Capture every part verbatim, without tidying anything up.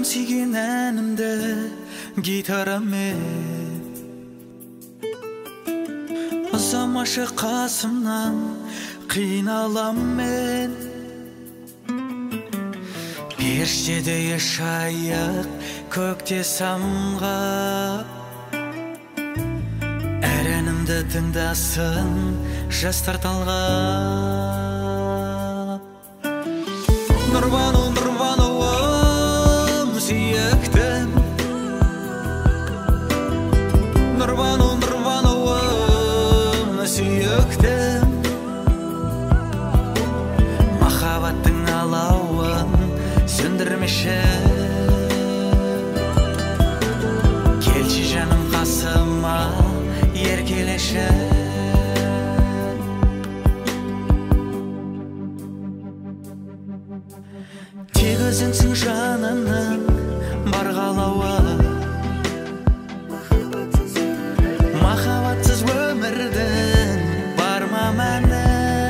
сүйген әнімді гитарамен ұзамашы қасымнан қиналам мен. Періштедей шайық көкте самғап, әр әнімді тыңдасын жастар талғап. Нұрбану, Нұрбануым сүйіктім, Нұрбану, Нұрбануым сүйіктім. Махаббаттың алауын сөндірмеші, келші жаным қасыма еркелеші. Тек өзіңсің жанымның бар қалауы, махаббатсыз өмірдің бар ма мәні.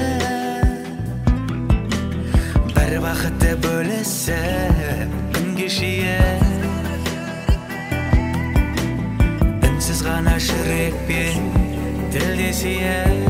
Бір бақытты бөлісіп күнге шейін, үнсіз ғана жүрекпен тілдесейік.